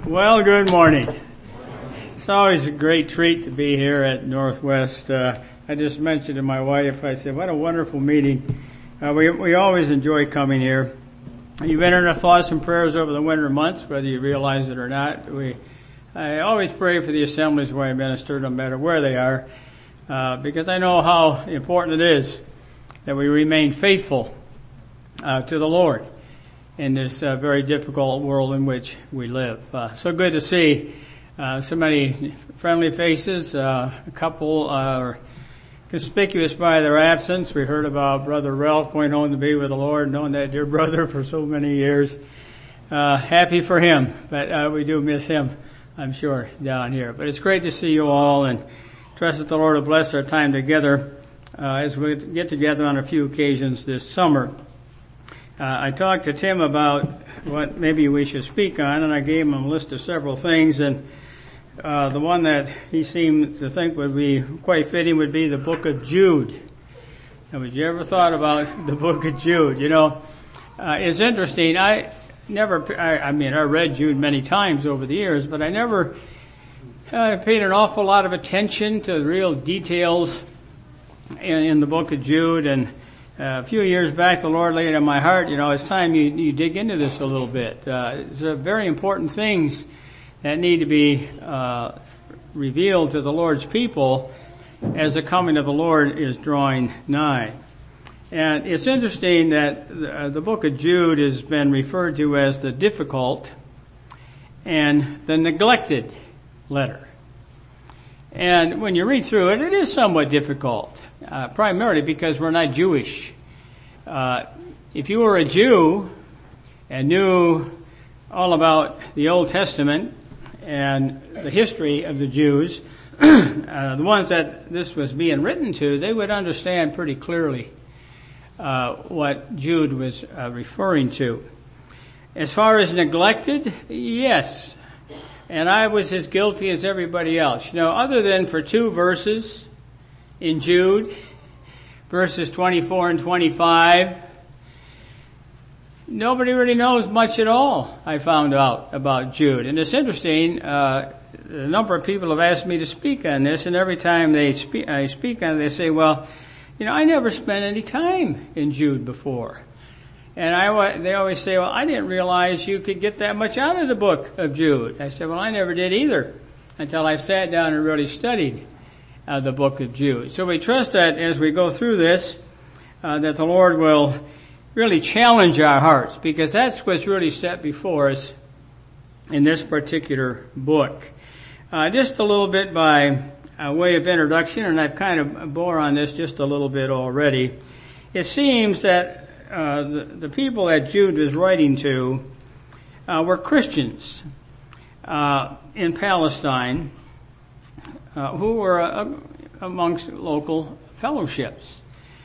Well, good morning. It's always a great treat to be here at Northwest. I just mentioned to my wife, I said, what a wonderful meeting. We always enjoy coming here. You've been in our thoughts and prayers over the winter months, whether you realize it or not. I always pray for the assemblies where I minister, no matter where they are, because I know how important it is that we remain faithful to the Lord in this very difficult world in which we live. So good to see so many friendly faces. A couple are conspicuous by their absence. We heard about Brother Ralph going home to be with the Lord, knowing that dear brother for so many years. Happy for him, but we do miss him, I'm sure, down here. But it's great to see you all, and trust that the Lord will bless our time together as we get together on a few occasions this summer. I talked to Tim about what maybe we should speak on, and I gave him a list of several things, and the one that he seemed to think would be quite fitting would be the book of Jude. Now, would you ever thought about the book of Jude? You know, it's interesting. I read Jude many times over the years, but I never paid an awful lot of attention to the real details in the book of Jude. And a few years back, the Lord laid it on my heart, it's time you dig into this a little bit. It's very important things that need to be revealed to the Lord's people as the coming of the Lord is drawing nigh. And it's interesting that the book of Jude has been referred to as the difficult and the neglected letter. And when you read through it, it is somewhat difficult, primarily because we're not Jewish. If you were a Jew and knew all about the Old Testament and the history of the Jews, the ones that this was being written to, they would understand pretty clearly what Jude was referring to. As far as neglected, yes. And I was as guilty as everybody else. Other than for 2 verses in Jude, verses 24 and 25, nobody really knows much at all, I found out, about Jude. And it's interesting, a number of people have asked me to speak on this, and every time I speak on it, they say, well, I never spent any time in Jude before. And they always say, well, I didn't realize you could get that much out of the book of Jude. I said, well, I never did either until I sat down and really studied the book of Jude. So we trust that as we go through this, that the Lord will really challenge our hearts, because that's what's really set before us in this particular book. Just a little bit by way of introduction, and I've kind of bore on this just a little bit already. It seems that the people that Jude was writing to were Christians in Palestine who were amongst local fellowships.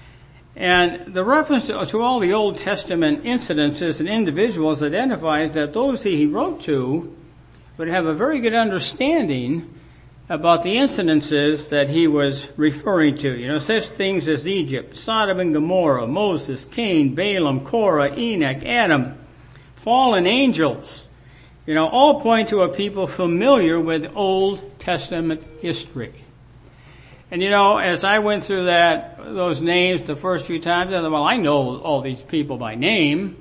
And the reference to all the Old Testament incidences and individuals identifies that those he wrote to would have a very good understanding about the incidences that he was referring to. Such things as Egypt, Sodom and Gomorrah, Moses, Cain, Balaam, Korah, Enoch, Adam, fallen angels, all point to a people familiar with Old Testament history. And as I went through those names the first few times, I thought, well, I know all these people by name,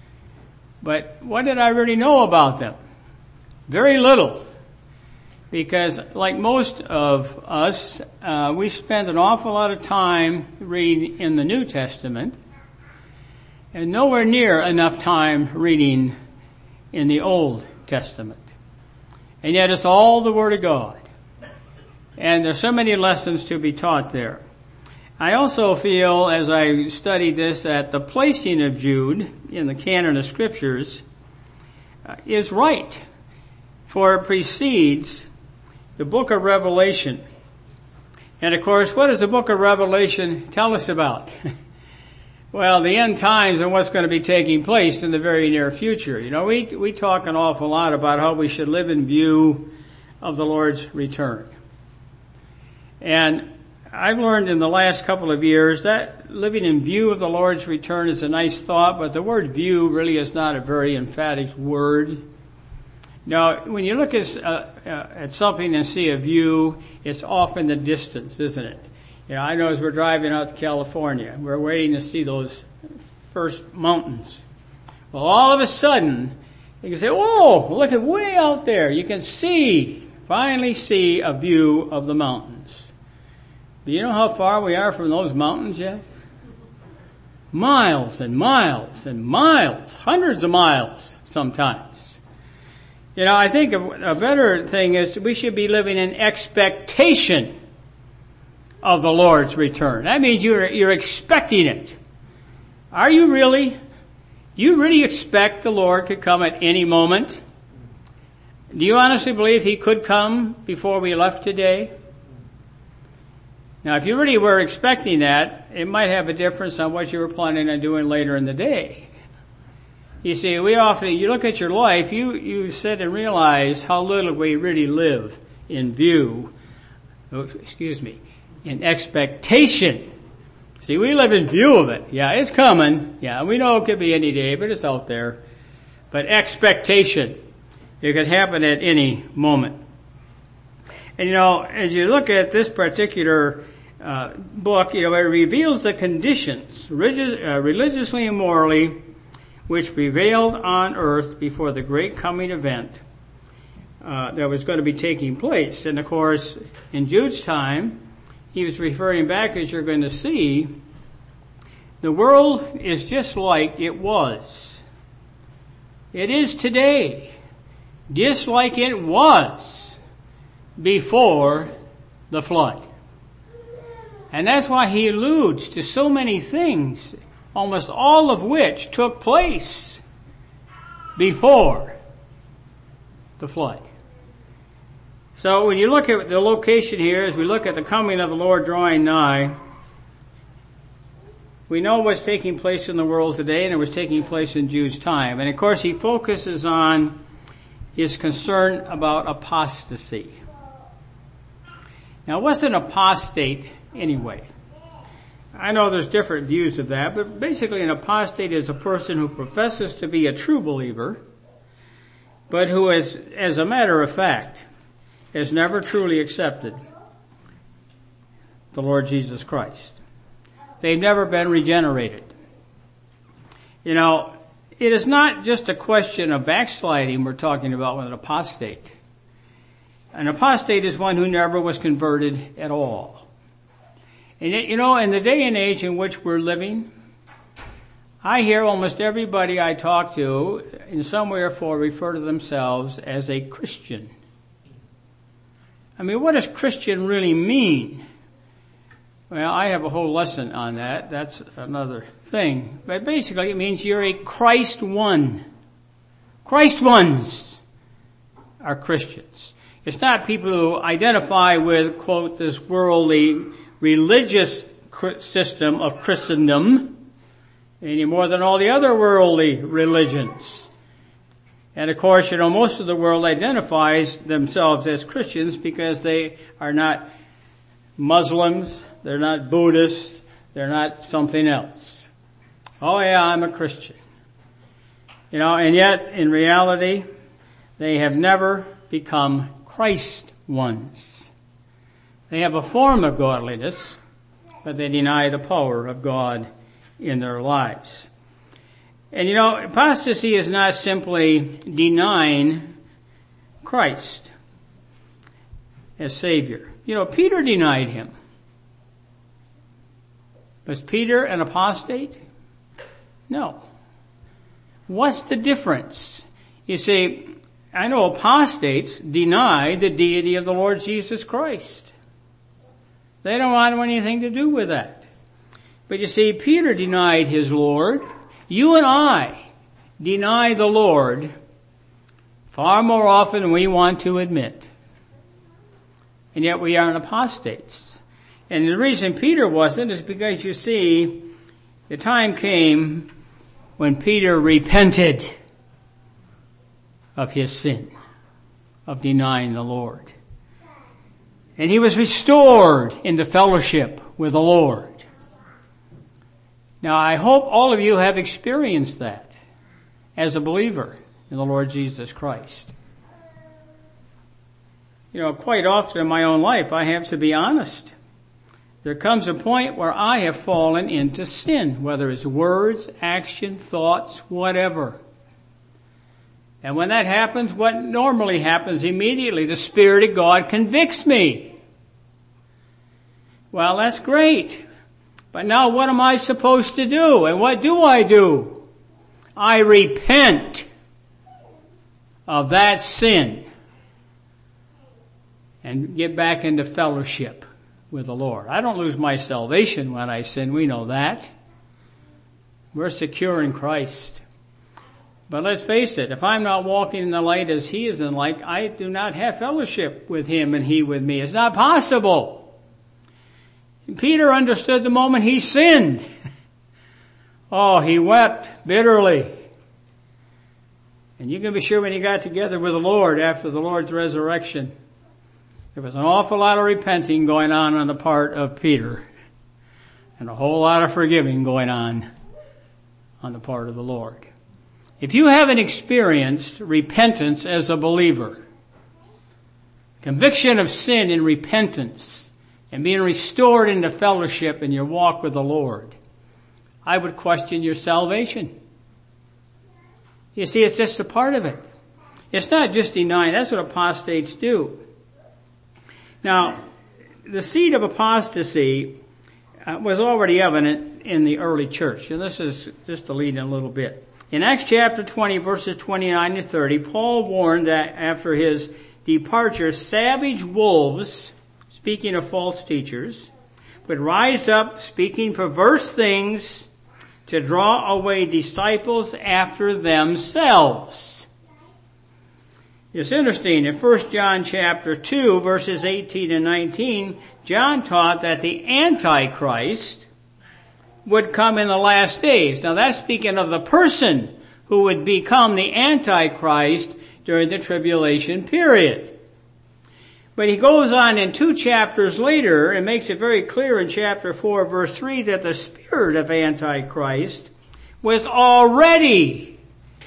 but what did I really know about them? Very little. Because like most of us, we spend an awful lot of time reading in the New Testament and nowhere near enough time reading in the Old Testament. And yet it's all the Word of God. And there's so many lessons to be taught there. I also feel, as I studied this, that the placing of Jude in the canon of Scriptures is right, for it precedes the book of Revelation. And of course, what does the book of Revelation tell us about? Well, the end times and what's going to be taking place in the very near future. We talk an awful lot about how we should live in view of the Lord's return. And I've learned in the last couple of years that living in view of the Lord's return is a nice thought, but the word view really is not a very emphatic word. Now, when you look at something and see a view, it's off in the distance, isn't it? You know, I know as we're driving out to California, we're waiting to see those first mountains. Well, all of a sudden, you can say, "Oh, look at way out there." You can finally see a view of the mountains. Do you know how far we are from those mountains yet? Miles and miles and miles, hundreds of miles sometimes. You know, I think a better thing is we should be living in expectation of the Lord's return. That means you're expecting it. Are you really? Do you really expect the Lord to come at any moment? Do you honestly believe He could come before we left today? Now, if you really were expecting that, it might have a difference on what you were planning on doing later in the day. You see, you look at your life, you sit and realize how little we really live in in expectation. See, we live in view of it. Yeah, it's coming. Yeah, we know it could be any day, but it's out there. But expectation, it could happen at any moment. And you know, as you look at this particular book, you know, it reveals the conditions, religiously and morally, which prevailed on earth before the great coming event that was going to be taking place. And of course, in Jude's time, he was referring back, as you're going to see, the world is just like it was. It is today, just like it was before the flood. And that's why he alludes to so many things, almost all of which took place before the flood. So when you look at the location here, as we look at the coming of the Lord drawing nigh, we know what's taking place in the world today, and it was taking place in Jude's time. And of course he focuses on his concern about apostasy. Now what's an apostate anyway? I know there's different views of that, but basically an apostate is a person who professes to be a true believer, but who is, as a matter of fact, has never truly accepted the Lord Jesus Christ. They've never been regenerated. You know, it is not just a question of backsliding we're talking about with an apostate. An apostate is one who never was converted at all. And yet, you know, in the day and age in which we're living, I hear almost everybody I talk to in some way or form refer to themselves as a Christian. I mean, what does Christian really mean? Well, I have a whole lesson on that. That's another thing. But basically it means you're a Christ one. Christ ones are Christians. It's not people who identify with, quote, this worldly religious system of Christendom any more than all the other worldly religions. And of course, you know, most of the world identifies themselves as Christians because they are not Muslims, they're not Buddhists, they're not something else. Oh yeah, I'm a Christian. You know, and yet in reality, they have never become Christ ones. They have a form of godliness, but they deny the power of God in their lives. And you know, apostasy is not simply denying Christ as Savior. You know, Peter denied Him. Was Peter an apostate? No. What's the difference? You see, I know apostates deny the deity of the Lord Jesus Christ. They don't want anything to do with that. But you see, Peter denied his Lord. You and I deny the Lord far more often than we want to admit. And yet we aren't apostates. And the reason Peter wasn't is because, you see, the time came when Peter repented of his sin, of denying the Lord. And he was restored into fellowship with the Lord. Now, I hope all of you have experienced that as a believer in the Lord Jesus Christ. quite often in my own life, I have to be honest. There comes a point where I have fallen into sin, whether it's words, action, thoughts, whatever. And when that happens, what normally happens immediately, the Spirit of God convicts me. Well, that's great. But now what am I supposed to do? And what do? I repent of that sin and get back into fellowship with the Lord. I don't lose my salvation when I sin. We know that. We're secure in Christ. But let's face it, if I'm not walking in the light as He is in the light, I do not have fellowship with Him and He with me. It's not possible. And Peter understood the moment he sinned. Oh, he wept bitterly. And you can be sure when he got together with the Lord after the Lord's resurrection, there was an awful lot of repenting going on the part of Peter. And a whole lot of forgiving going on the part of the Lord. If you haven't experienced repentance as a believer, conviction of sin and repentance, and being restored into fellowship in your walk with the Lord, I would question your salvation. You see, it's just a part of it. It's not just denying. That's what apostates do. Now, the seed of apostasy was already evident in the early church. And this is just to lead in a little bit. In Acts chapter 20, verses 29 to 30, Paul warned that after his departure, savage wolves, speaking of false teachers, would rise up speaking perverse things to draw away disciples after themselves. It's interesting, in 1 John chapter 2, verses 18 and 19, John taught that the Antichrist would come in the last days. Now that's speaking of the person who would become the Antichrist during the tribulation period. But he goes on in 2 chapters later and makes it very clear in chapter 4 verse 3 that the spirit of Antichrist was already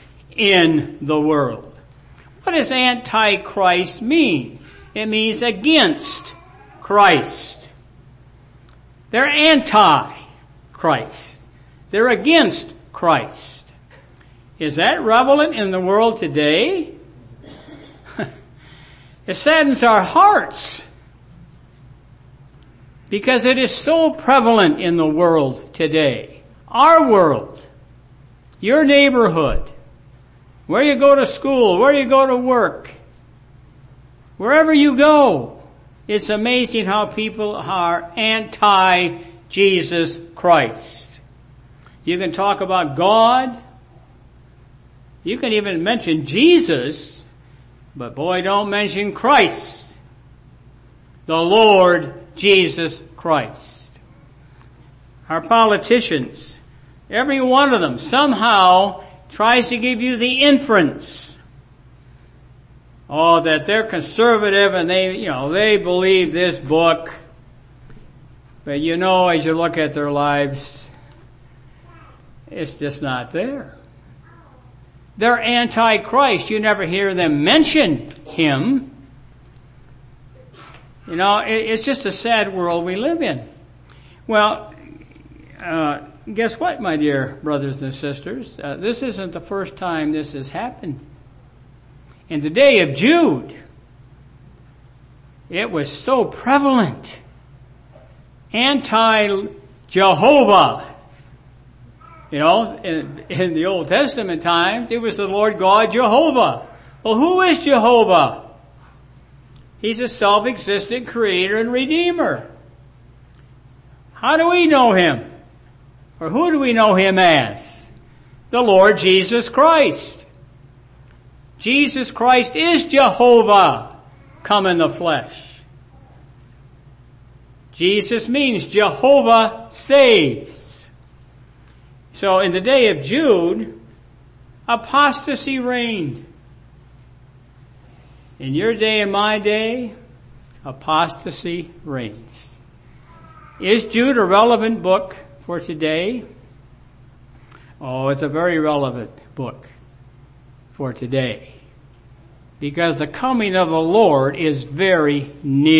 in the world. What does Antichrist mean? It means against Christ. They're anti-Christ. They're against Christ. Is that relevant in the world today? It saddens our hearts because it is so prevalent in the world today. Our world, your neighborhood, where you go to school, where you go to work, wherever you go, it's amazing how people are anti-Jesus Christ. You can talk about God. You can even mention Jesus. But boy, don't mention Christ, the Lord Jesus Christ. Our politicians, every one of them somehow tries to give you the inference, that they're conservative and they believe this book. But as you look at their lives, it's just not there. They're anti-Christ. You never hear them mention Him. It's just a sad world we live in. Well, guess what, my dear brothers and sisters? This isn't the first time this has happened. In the day of Jude, it was so prevalent. Anti-Jehovah. In the Old Testament times, it was the Lord God Jehovah. Well, who is Jehovah? He's a self-existent creator and redeemer. How do we know Him? Or who do we know Him as? The Lord Jesus Christ. Jesus Christ is Jehovah come in the flesh. Jesus means Jehovah saves. So in the day of Jude, apostasy reigned. In your day and my day, apostasy reigns. Is Jude a relevant book for today? Oh, it's a very relevant book for today. because the coming of the Lord is very near. And we see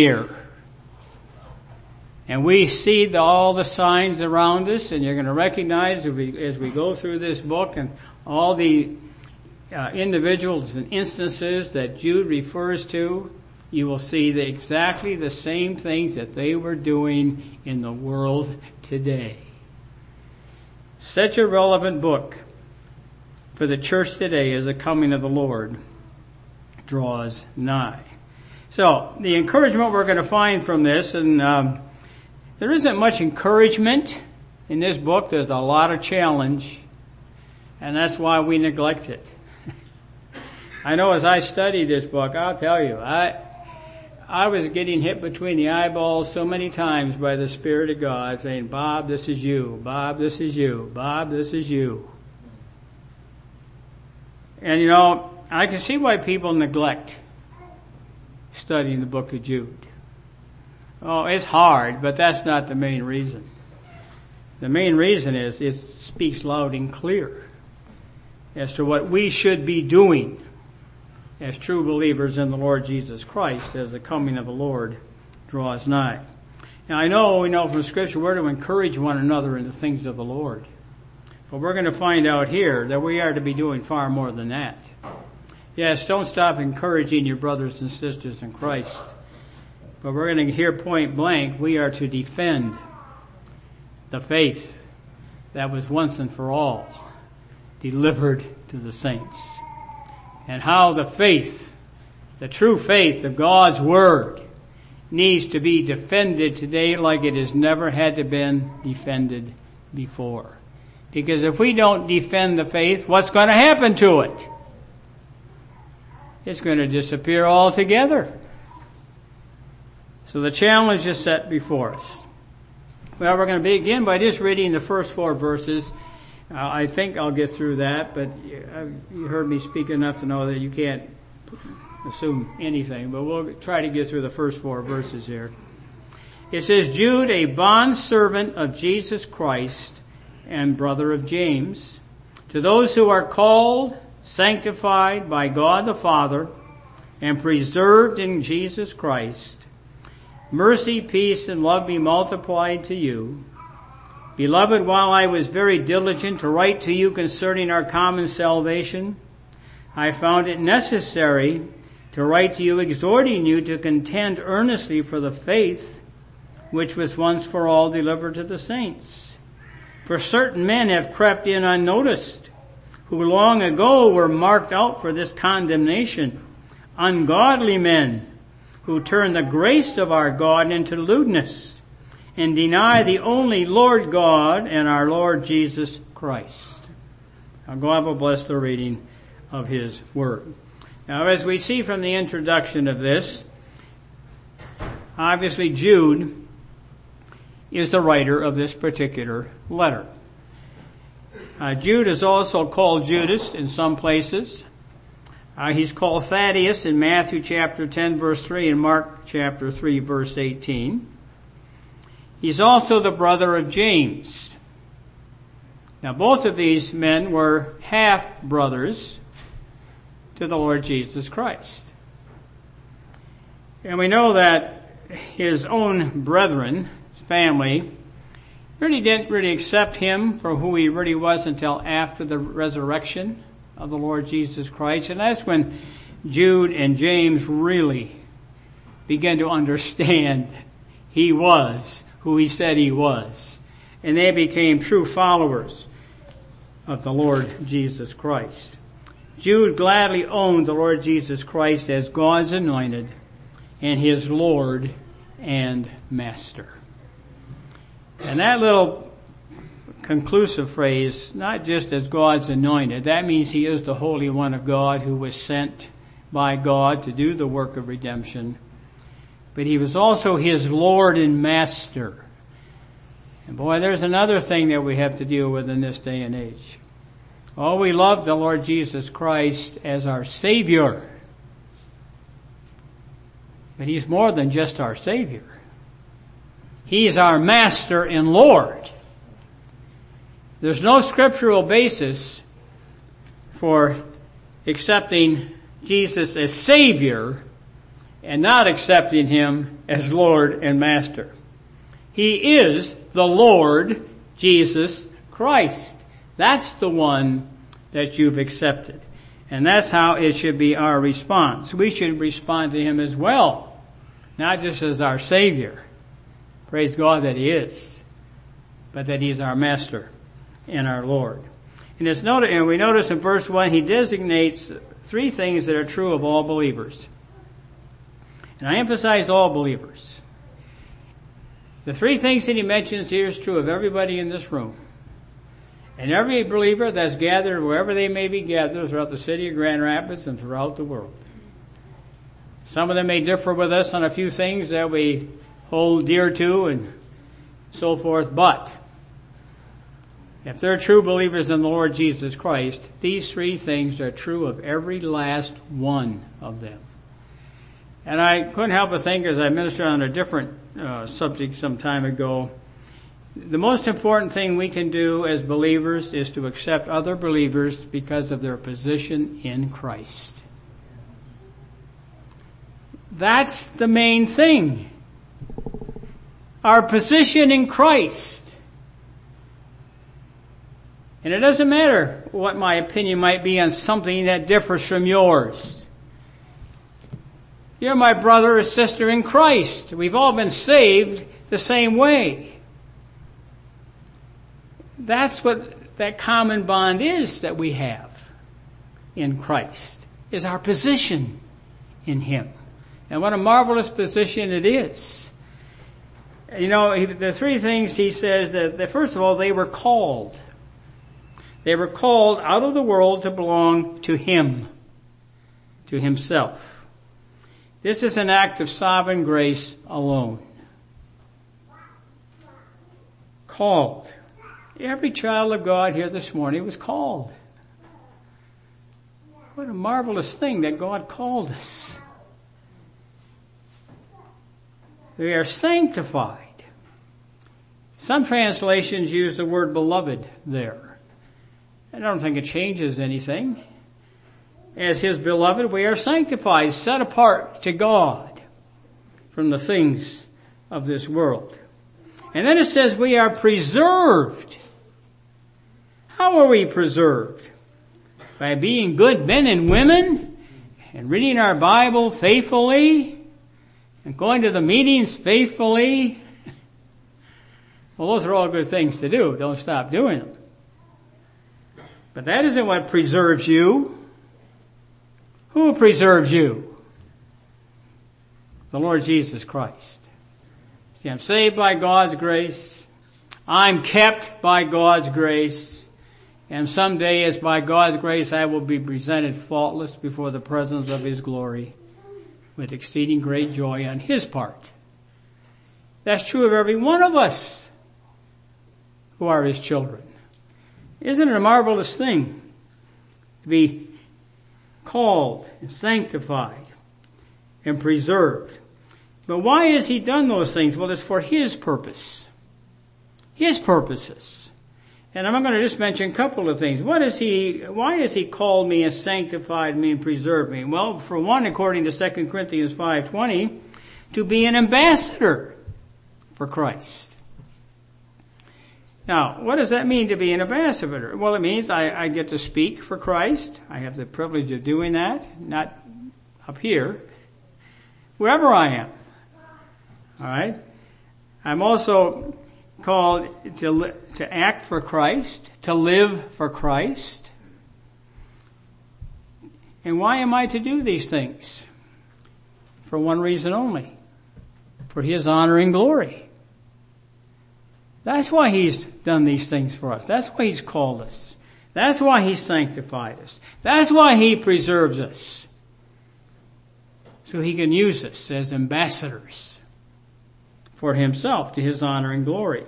all the signs around us, and you're going to recognize as we go through this book and all the individuals and instances that Jude refers to, you will see exactly the same things that they were doing in the world today. Such a relevant book for the church today as the coming of the Lord draws nigh. So, the encouragement we're going to find from this, and there isn't much encouragement in this book. There's a lot of challenge, and that's why we neglect it. I know as I studied this book, I'll tell you, I was getting hit between the eyeballs so many times by the Spirit of God saying, Bob, this is you. Bob, this is you. Bob, this is you. And you know, I can see why people neglect studying the book of Jude. Oh, it's hard, but that's not the main reason. The main reason is it speaks loud and clear as to what we should be doing as true believers in the Lord Jesus Christ as the coming of the Lord draws nigh. Now we know from Scripture we're to encourage one another in the things of the Lord. But we're going to find out here that we are to be doing far more than that. Yes, don't stop encouraging your brothers and sisters in Christ. But we're going to hear point blank, we are to defend the faith that was once and for all delivered to the saints. And how the faith, the true faith of God's Word, needs to be defended today like it has never had to been defended before. Because if we don't defend the faith, what's going to happen to it? It's going to disappear altogether. So the challenge is set before us. Well, we're going to begin by just reading the first 4 verses. I think I'll get through that, but you heard me speak enough to know that you can't assume anything, but we'll try to get through the first 4 verses here. It says, Jude, a bondservant of Jesus Christ and brother of James, to those who are called, sanctified by God the Father, and preserved in Jesus Christ, mercy, peace, and love be multiplied to you. Beloved, while I was very diligent to write to you concerning our common salvation, I found it necessary to write to you exhorting you to contend earnestly for the faith which was once for all delivered to the saints. For certain men have crept in unnoticed, who long ago were marked out for this condemnation, ungodly men who turn the grace of our God into lewdness, and deny the only Lord God and our Lord Jesus Christ. Now God will bless the reading of His Word. Now as we see from the introduction of this, obviously Jude is the writer of this particular letter. Jude is also called Judas in some places. He's called Thaddeus in Matthew chapter 10 verse 3 and Mark chapter 3 verse 18. He's also the brother of James. Now both of these men were half-brothers to the Lord Jesus Christ. And we know that his own brethren, family, really didn't accept him for who he really was until after the resurrection of the Lord Jesus Christ. And that's when Jude and James really began to understand he was who he said he was. And they became true followers of the Lord Jesus Christ. Jude gladly owned the Lord Jesus Christ as God's anointed and his Lord and Master. And that little conclusive phrase, not just as God's anointed, that means he is the Holy One of God who was sent by God to do the work of redemption. But he was also his Lord and Master. And boy, there's another thing that we have to deal with in this day and age. Oh, we love the Lord Jesus Christ as our Savior. But he's more than just our Savior. He's our Master and Lord. There's no scriptural basis for accepting Jesus as Savior and not accepting Him as Lord and Master. He is the Lord Jesus Christ. That's the one that you've accepted. And that's how it should be our response. We should respond to Him as well, not just as our Savior. Praise God that He is, but that He's our Master and our Lord. And we notice in verse 1, He designates three things that are true of all believers. And I emphasize all believers. The three things that He mentions here is true of everybody in this room. And every believer that's gathered wherever they may be gathered throughout the city of Grand Rapids and throughout the world. Some of them may differ with us on a few things that we hold dear to and so forth, but if they're true believers in the Lord Jesus Christ, these three things are true of every last one of them. And I couldn't help but think, as I ministered on a different subject some time ago, the most important thing we can do as believers is to accept other believers because of their position in Christ. That's the main thing. Our position in Christ. And it doesn't matter what my opinion might be on something that differs from yours. You're my brother or sister in Christ. We've all been saved the same way. That's what that common bond is that we have in Christ, is our position in Him. And what a marvelous position it is. You know, the three things he says that first of all, they were called. They were called out of the world to belong to Him, to Himself. This is an act of sovereign grace alone. Called. Every child of God here this morning was called. What a marvelous thing that God called us. We are sanctified. Some translations use the word beloved there. I don't think it changes anything. As His beloved, we are sanctified, set apart to God from the things of this world. And then it says we are preserved. How are we preserved? By being good men and women and reading our Bible faithfully and going to the meetings faithfully. Well, those are all good things to do. Don't stop doing them. But that isn't what preserves you. Who preserves you? The Lord Jesus Christ. See, I'm saved by God's grace. I'm kept by God's grace. And someday, as by God's grace, I will be presented faultless before the presence of His glory with exceeding great joy on His part. That's true of every one of us who are His children. Isn't it a marvelous thing to be called and sanctified and preserved? But why has He done those things? Well, it's for His purpose. His purposes. And I'm going to just mention a couple of things. Why has He called me and sanctified me and preserved me? Well, for one, according to 2 Corinthians 5:20, to be an ambassador for Christ. Now, what does that mean to be an ambassador? Well, it means I get to speak for Christ. I have the privilege of doing that, not up here, wherever I am. All right? I'm also called to act for Christ, to live for Christ. And why am I to do these things? For one reason only. For His honor and glory. That's why He's done these things for us. That's why He's called us. That's why He's sanctified us. That's why He preserves us. So He can use us as ambassadors for Himself, to His honor and glory.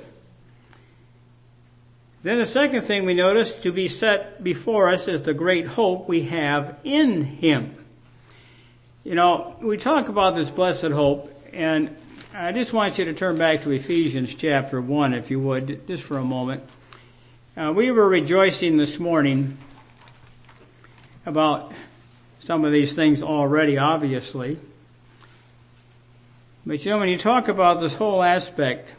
Then the second thing we notice, to be set before us, is the great hope we have in Him. You know, we talk about this blessed hope, and I just want you to turn back to Ephesians chapter 1, if you would, just for a moment. We were rejoicing this morning about some of these things already, obviously. But when you talk about this whole aspect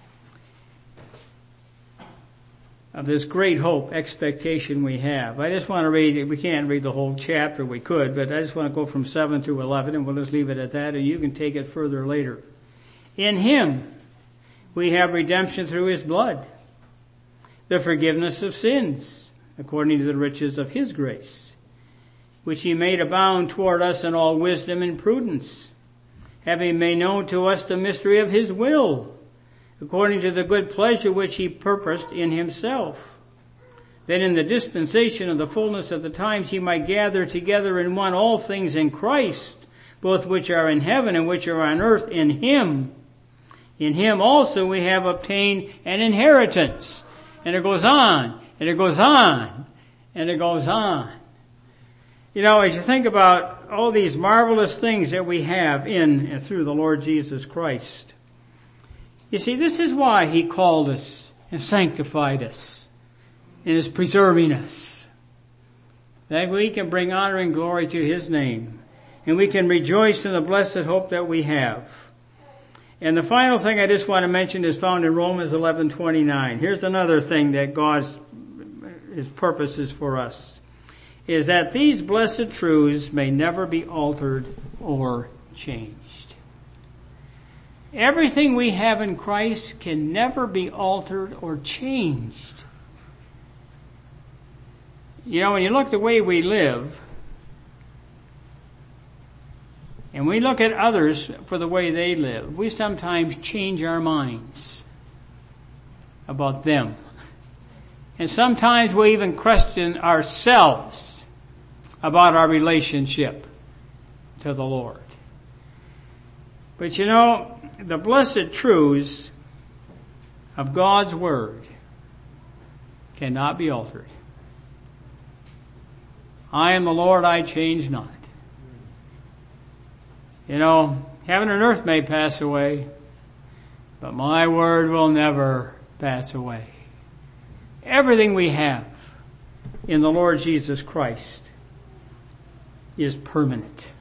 of this great hope, expectation we have, I just want to read, we can't read the whole chapter, we could, but I just want to go from 7 through 11, and we'll just leave it at that, and you can take it further later. In Him we have redemption through His blood, the forgiveness of sins, according to the riches of His grace, which He made abound toward us in all wisdom and prudence, having made known to us the mystery of His will, according to the good pleasure which He purposed in Himself, that in the dispensation of the fullness of the times He might gather together in one all things in Christ, both which are in heaven and which are on earth in Him. In Him also we have obtained an inheritance. And it goes on, and it goes on, and it goes on. As you think about all these marvelous things that we have in and through the Lord Jesus Christ, you see, this is why He called us and sanctified us and is preserving us, that we can bring honor and glory to His name, and we can rejoice in the blessed hope that we have. And the final thing I just want to mention is found in Romans 11:29. Here's another thing that His purpose is for us, is that these blessed truths may never be altered or changed. Everything we have in Christ can never be altered or changed. When you look the way we live, and we look at others for the way they live, we sometimes change our minds about them. And sometimes we even question ourselves about our relationship to the Lord. But the blessed truths of God's Word cannot be altered. I am the Lord, I change not. Heaven and earth may pass away, but my word will never pass away. Everything we have in the Lord Jesus Christ is permanent.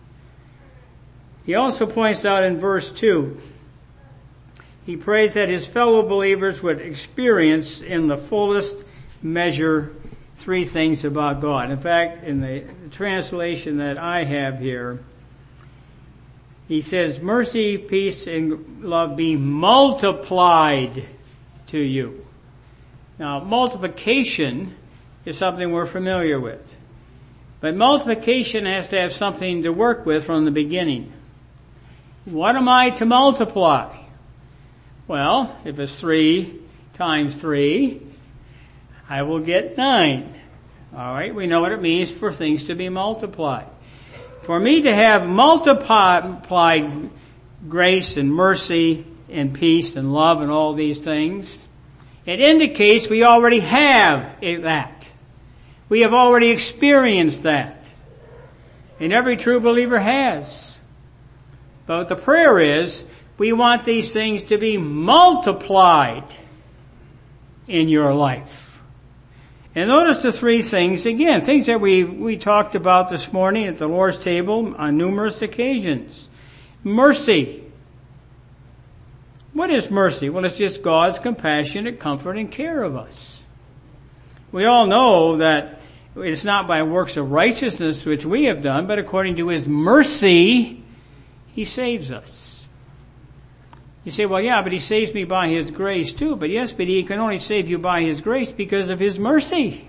He also points out in verse 2, he prays that his fellow believers would experience in the fullest measure three things about God. In fact, in the translation that I have here, he says, mercy, peace, and love be multiplied to you. Now, multiplication is something we're familiar with. But multiplication has to have something to work with from the beginning. What am I to multiply? Well, if it's 3 times 3, I will get 9. All right, we know what it means for things to be multiplied. For me to have multiplied grace and mercy and peace and love and all these things, it indicates we already have that. We have already experienced that. And every true believer has. But the prayer is, we want these things to be multiplied in your life. And notice the three things, again, things that we talked about this morning at the Lord's table on numerous occasions. Mercy. What is mercy? Well, it's just God's compassionate comfort and care of us. We all know that it's not by works of righteousness which we have done, but according to His mercy, He saves us. You say, well, yeah, but He saves me by His grace too. But yes, but He can only save you by His grace because of His mercy.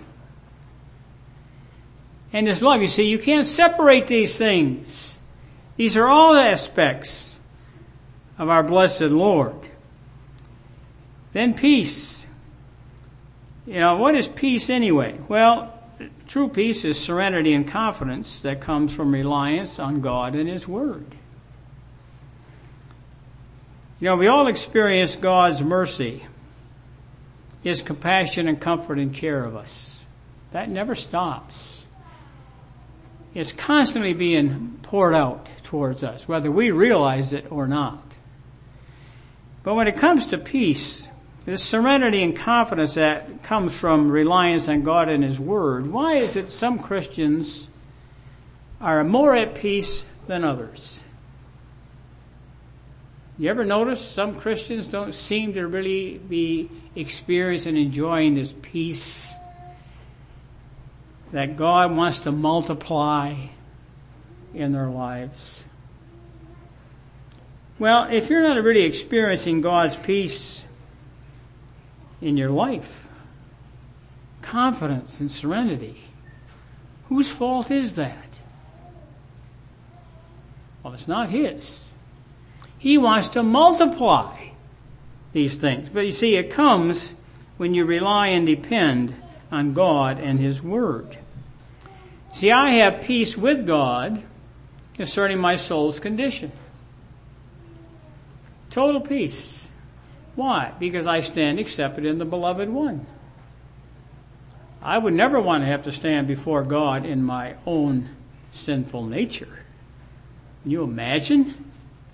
And His love. You see, you can't separate these things. These are all aspects of our blessed Lord. Then peace. What is peace anyway? Well, true peace is serenity and confidence that comes from reliance on God and His Word. We all experience God's mercy, His compassion and comfort and care of us. That never stops. It's constantly being poured out towards us, whether we realize it or not. But when it comes to peace, this serenity and confidence that comes from reliance on God and His Word, why is it some Christians are more at peace than others. You ever notice some Christians don't seem to really be experiencing and enjoying this peace that God wants to multiply in their lives? Well, if you're not really experiencing God's peace in your life, confidence and serenity, whose fault is that? Well, it's not His. He wants to multiply these things. But you see, it comes when you rely and depend on God and His Word. See, I have peace with God concerning my soul's condition. Total peace. Why? Because I stand accepted in the Beloved One. I would never want to have to stand before God in my own sinful nature. Can you imagine?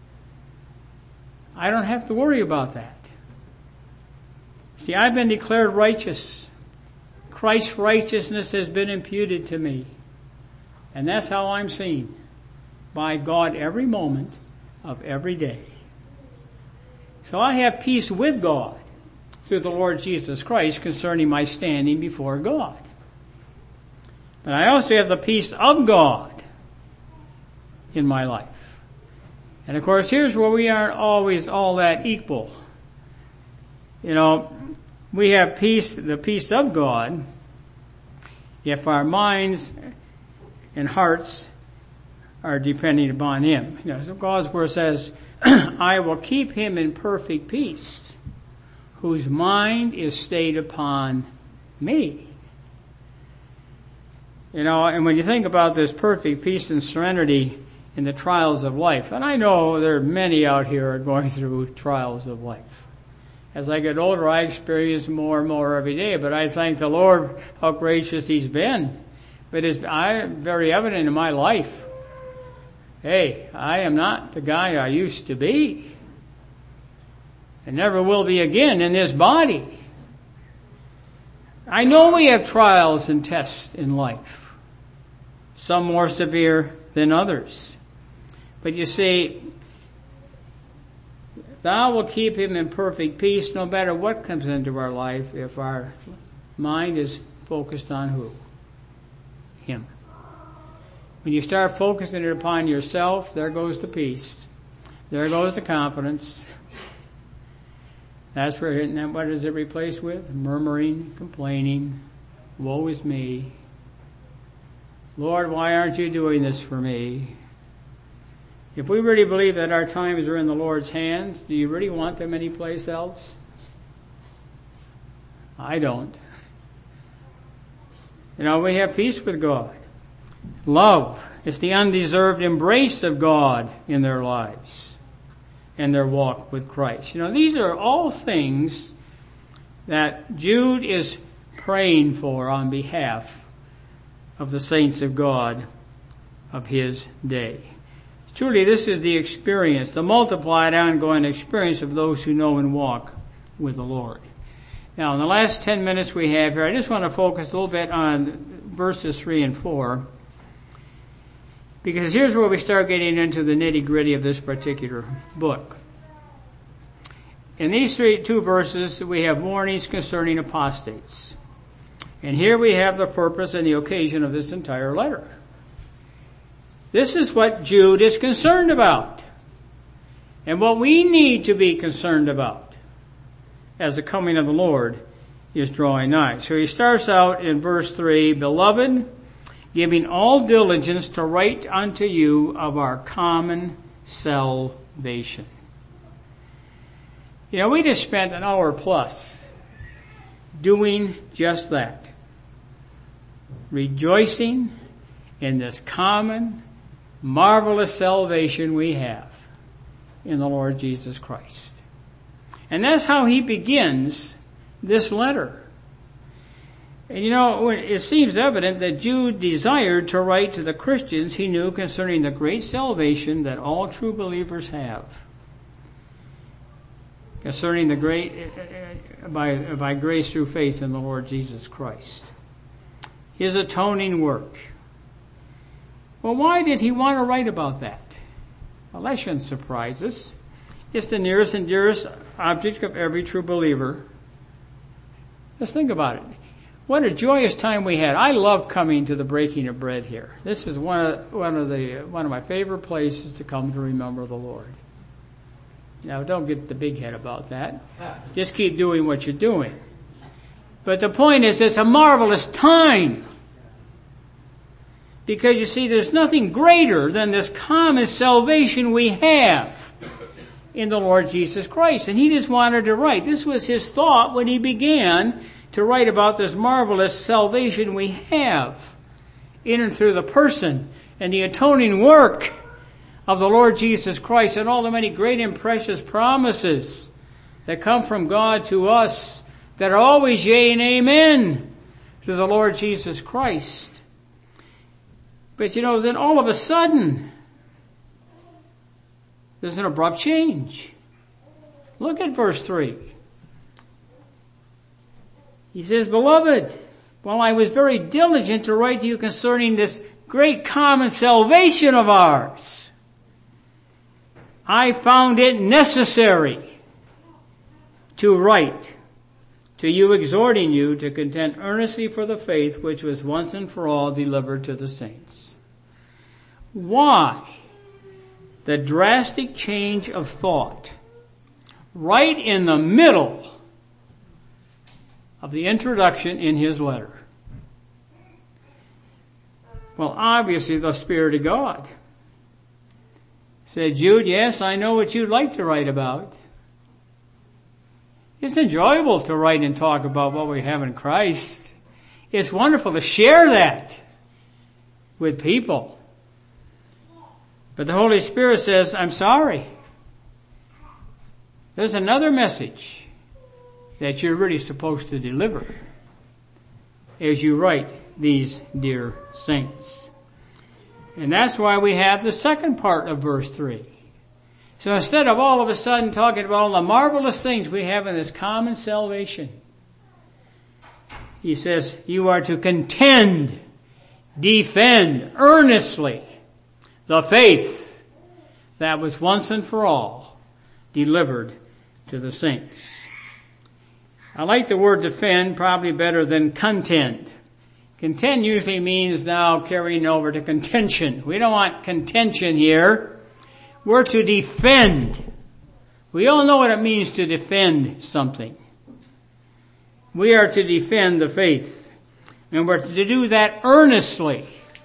I don't have to worry about that. See, I've been declared righteous. Christ's righteousness has been imputed to me. And that's how I'm seen by God every moment of every day. So I have peace with God through the Lord Jesus Christ concerning my standing before God. But I also have the peace of God in my life. And of course, here's where we aren't always all that equal. You know, we have peace, the peace of God, if our minds and hearts are depending upon Him. You know, so God's Word says, I will keep him in perfect peace, whose mind is stayed upon me. You know, and when you think about this perfect peace and serenity in the trials of life, and I know there are many out here who are going through trials of life. As I get older, I experience more and more every day, but I thank the Lord how gracious He's been. But it's very evident in my life. Hey, I am not the guy I used to be. I never will be again in this body. I know we have trials and tests in life, some more severe than others. But you see, Thou will keep him in perfect peace no matter what comes into our life if our mind is focused on who? Him. When you start focusing it upon yourself, there goes the peace. There goes the confidence. That's where, what is it replaced with? Murmuring, complaining, woe is me. Lord, why aren't you doing this for me? If we really believe that our times are in the Lord's hands, do you really want them anyplace else? I don't. You know, we have peace with God. Love is the undeserved embrace of God in their lives and their walk with Christ. You know, these are all things that Jude is praying for on behalf of the saints of God of his day. Truly, this is the experience, the multiplied ongoing experience of those who know and walk with the Lord. Now, in the last 10 minutes we have here, I just want to focus a little bit on verses 3 and 4. Because here's where we start getting into the nitty-gritty of this particular book. In these two verses, we have warnings concerning apostates. And here we have the purpose and the occasion of this entire letter. This is what Jude is concerned about. And what we need to be concerned about as the coming of the Lord is drawing nigh. So he starts out in verse 3, Beloved, giving all diligence to write unto you of our common salvation. You know, we just spent an hour plus doing just that. Rejoicing in this common, marvelous salvation we have in the Lord Jesus Christ. And that's how he begins this letter. And you know, it seems evident that Jude desired to write to the Christians he knew concerning the great salvation that all true believers have. Concerning the great, by grace through faith in the Lord Jesus Christ. His atoning work. Well, why did he want to write about that? Well, that shouldn't surprise us. It's the nearest and dearest object of every true believer. Let's think about it. What a joyous time we had. I love coming to the breaking of bread here. This is one of my favorite places to come to remember the Lord. Now, don't get the big head about that. Just keep doing what you're doing. But the point is, it's a marvelous time. Because you see, there's nothing greater than this common salvation we have in the Lord Jesus Christ. And he just wanted to write. This was his thought when he began to write about this marvelous salvation we have in and through the person and the atoning work of the Lord Jesus Christ and all the many great and precious promises that come from God to us that are always yea and amen to the Lord Jesus Christ. But then all of a sudden, there's an abrupt change. Look at verse 3. He says, Beloved, while I was very diligent to write to you concerning this great common salvation of ours, I found it necessary to write to you, exhorting you to contend earnestly for the faith which was once and for all delivered to the saints. Why the drastic change of thought right in the middle of the introduction in his letter? Well, obviously the Spirit of God said, Jude, yes, I know what you'd like to write about. It's enjoyable to write and talk about what we have in Christ. It's wonderful to share that with people. But the Holy Spirit says, I'm sorry. There's another message that you're really supposed to deliver as you write these dear saints. And that's why we have the second part of verse 3. So instead of all of a sudden talking about all the marvelous things we have in this common salvation, he says, you are to contend, defend earnestly the faith that was once and for all delivered to the saints. I like the word defend probably better than contend. Contend usually means now carrying over to contention. We don't want contention here. We're to defend. We all know what it means to defend something. We are to defend the faith. And we're to do that earnestly.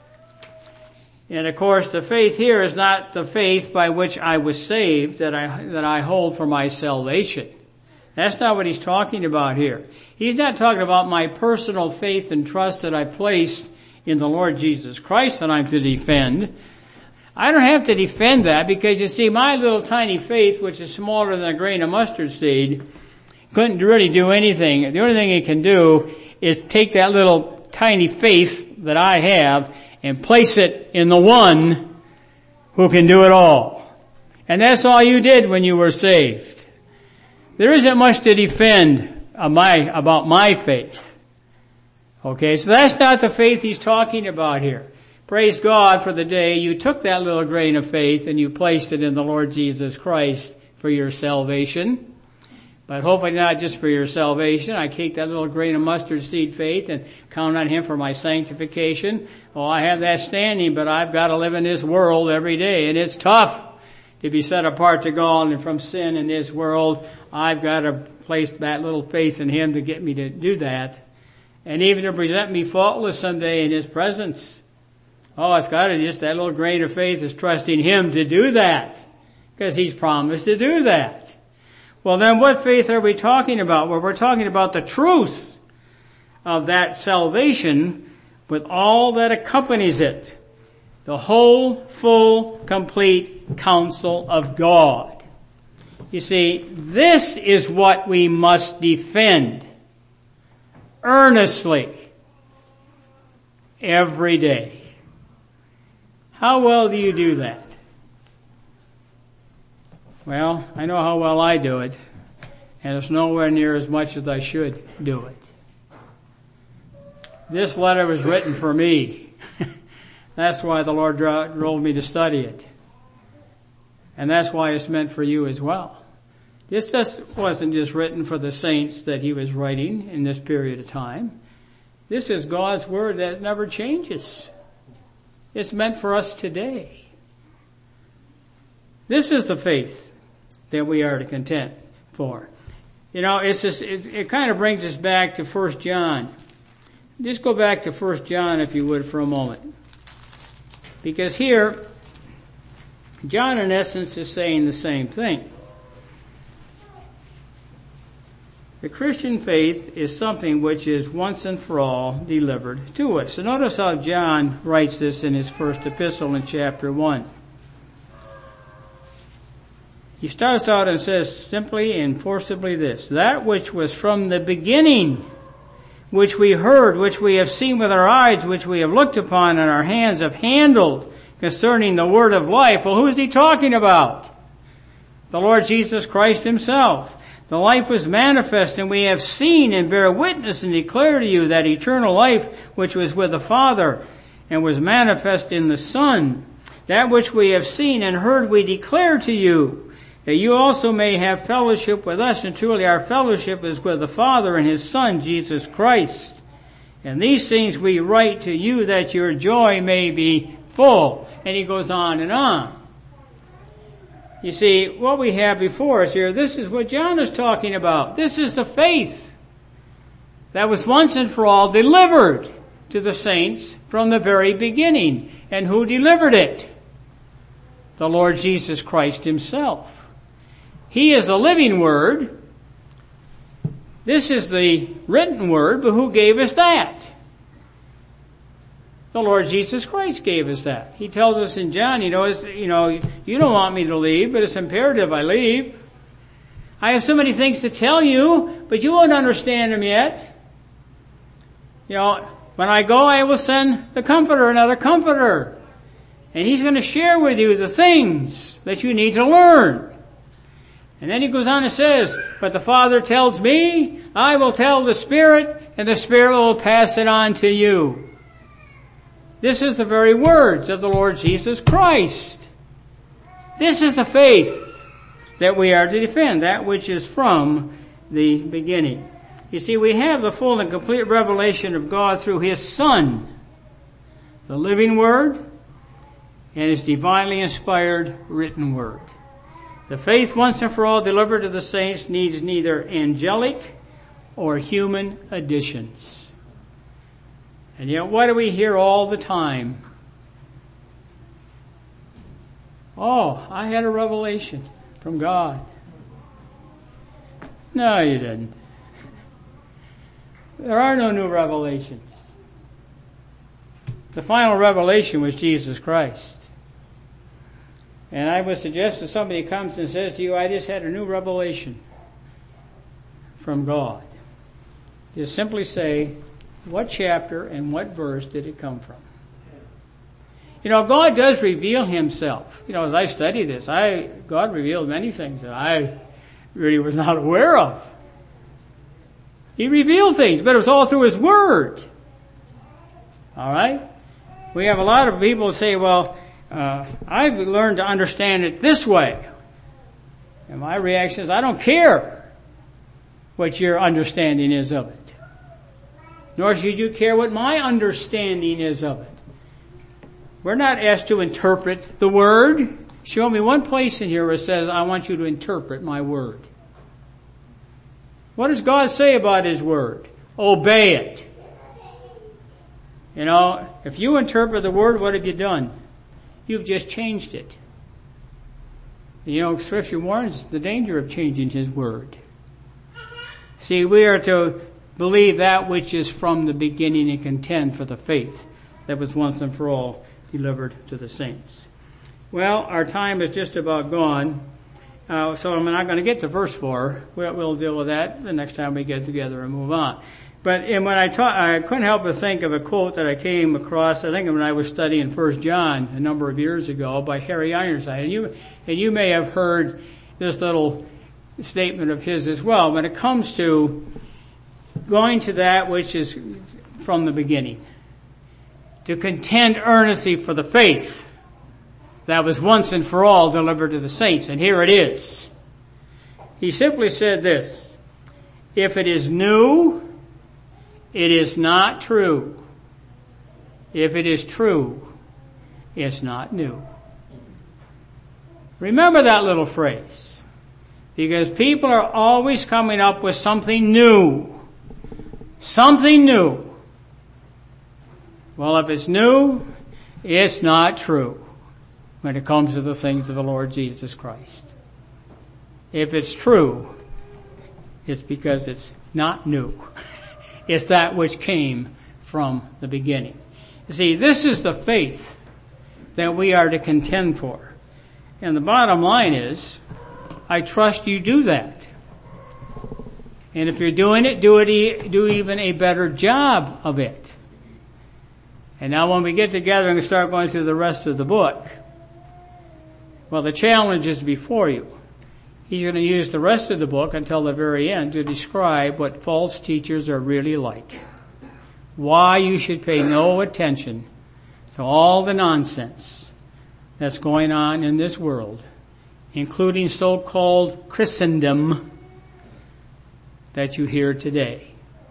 And of course, the faith here is not the faith by which I was saved, that I hold for my salvation. That's not what he's talking about here. He's not talking about my personal faith and trust that I placed in the Lord Jesus Christ that I'm to defend. I don't have to defend that because you see, my little tiny faith, which is smaller than a grain of mustard seed, couldn't really do anything. The only thing it can do is take that little tiny faith that I have and place it in the one who can do it all. And that's all you did when you were saved. There isn't much to defend about my faith. Okay, so that's not the faith he's talking about here. Praise God for the day you took that little grain of faith and you placed it in the Lord Jesus Christ for your salvation. But hopefully not just for your salvation. I take that little grain of mustard seed faith and count on Him for my sanctification. Oh, I have that standing, but I've got to live in this world every day. And it's tough to be set apart to God and from sin in this world. I've got to place that little faith in Him to get me to do that. And even to present me faultless someday in His presence. Oh, it's got to just that little grain of faith is trusting Him to do that. Because He's promised to do that. Well, then what faith are we talking about? Well, we're talking about the truth of that salvation with all that accompanies it. The whole, full, complete counsel of God. You see, this is what we must defend earnestly every day. How well do you do that? Well, I know how well I do it, and it's nowhere near as much as I should do it. This letter was written for me. That's why the Lord drove me to study it. And that's why it's meant for you as well. This just wasn't just written for the saints that he was writing in this period of time. This is God's word that never changes. It's meant for us today. This is the faith that we are to contend for. You know, it kind of brings us back to 1 John. Just go back to 1 John if you would for a moment. Because here, John in essence is saying the same thing. The Christian faith is something which is once and for all delivered to us. So notice how John writes this in his first epistle in chapter 1. He starts out and says simply and forcibly this: that which was from the beginning, which we heard, which we have seen with our eyes, which we have looked upon and our hands have handled concerning the word of life. Well, who is he talking about? The Lord Jesus Christ himself. The life was manifest, and we have seen and bear witness and declare to you that eternal life which was with the Father and was manifest in the Son. That which we have seen and heard we declare to you, that you also may have fellowship with us, and truly our fellowship is with the Father and his Son, Jesus Christ. And these things we write to you that your joy may be full. And he goes on and on. You see, what we have before us here, this is what John is talking about. This is the faith that was once and for all delivered to the saints from the very beginning. And who delivered it? The Lord Jesus Christ himself. He is the living word. This is the written word, but who gave us that? The Lord Jesus Christ gave us that. He tells us in John, you don't want me to leave, but it's imperative I leave. I have so many things to tell you, but you won't understand them yet. When I go, I will send the Comforter, another Comforter. And he's going to share with you the things that you need to learn. And then he goes on and says, but the Father tells me, I will tell the Spirit, and the Spirit will pass it on to you. This is the very words of the Lord Jesus Christ. This is the faith that we are to defend, that which is from the beginning. You see, we have the full and complete revelation of God through his Son, the living word, and his divinely inspired written word. The faith once and for all delivered to the saints needs neither angelic or human additions. And yet what do we hear all the time? Oh, I had a revelation from God. No, you didn't. There are no new revelations. The final revelation was Jesus Christ. And I would suggest that somebody comes and says to you, I just had a new revelation from God. Just simply say, what chapter and what verse did it come from? God does reveal himself. As I study this, God revealed many things that I really was not aware of. He revealed things, but it was all through his word. Alright? We have a lot of people say, well, I've learned to understand it this way. And my reaction is, I don't care what your understanding is of it. Nor should you care what my understanding is of it. We're not asked to interpret the word. Show me one place in here where it says, I want you to interpret my word. What does God say about his word? Obey it. If you interpret the word, what have you done? You've just changed it. Scripture warns the danger of changing his word. See, we are to believe that which is from the beginning and contend for the faith that was once and for all delivered to the saints. Well, our time is just about gone, so I'm not going to get to verse 4. We'll deal with that the next time we get together and move on. But when I couldn't help but think of a quote that I came across, I think when I was studying 1 John a number of years ago by Harry Ironside. And you may have heard this little statement of his as well. When it comes to going to that which is from the beginning. to contend earnestly for the faith that was once and for all delivered to the saints. And here it is. He simply said this: if it is new, it is not true. If it is true, it's not new. Remember that little phrase, because people are always coming up with something new. Something new. Well, if it's new, it's not true when it comes to the things of the Lord Jesus Christ. If it's true, it's because it's not new. It's that which came from the beginning. You see, this is the faith that we are to contend for. And the bottom line is, I trust you do that. And if you're doing it, do even a better job of it. And now when we get together and start going through the rest of the book, well, the challenge is before you. He's going to use the rest of the book until the very end to describe what false teachers are really like. Why you should pay no attention to all the nonsense that's going on in this world, including so-called Christendom that you hear today.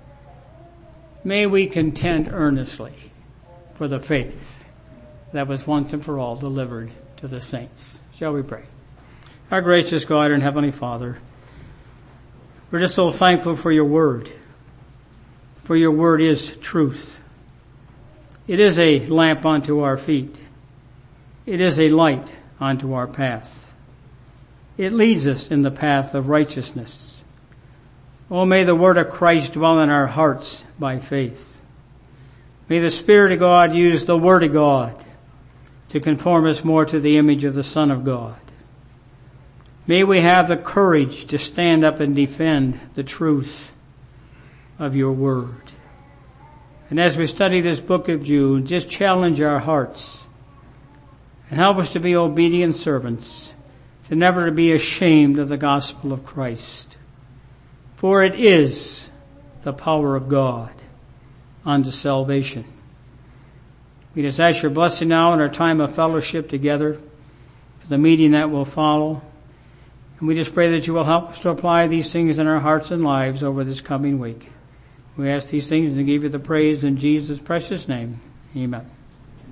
May we contend earnestly for the faith that was once and for all delivered to the saints. Shall we pray? Our gracious God and Heavenly Father, we're just so thankful for your word. For your word is truth. It is a lamp unto our feet. It is a light unto our path. It leads us in the path of righteousness. Oh, may the word of Christ dwell in our hearts by faith. May the Spirit of God use the word of God to conform us more to the image of the Son of God. May we have the courage to stand up and defend the truth of your word. And as we study this book of Jude, just challenge our hearts and help us to be obedient servants, to never to be ashamed of the gospel of Christ. For it is the power of God unto salvation. We just ask your blessing now in our time of fellowship together, for the meeting that will follow. And we just pray that you will help us to apply these things in our hearts and lives over this coming week. We ask these things and give you the praise in Jesus' precious name. Amen.